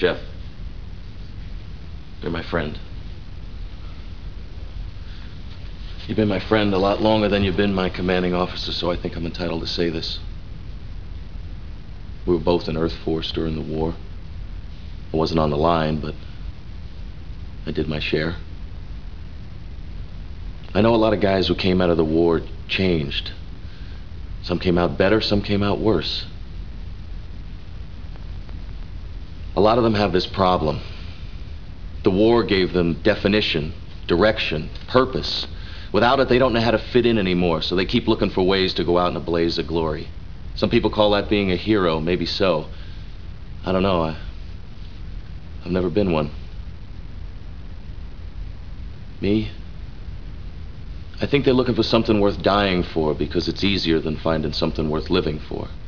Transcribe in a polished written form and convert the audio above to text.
Jeff, you're my friend. You've been my friend a lot longer than you've been my commanding officer, so I think I'm entitled to say this. We were both in Earth Force during the war. I wasn't on the line, but I did my share. I know a lot of guys who came out of the war changed. Some came out better, some came out worse. A lot of them have this problem. The war gave them definition, direction, purpose. Without it, they don't know how to fit in anymore, so they keep looking for ways to go out in a blaze of glory. Some people call that being a hero, maybe so. I don't know, I've never been one. Me? I think they're looking for something worth dying for because it's easier than finding something worth living for.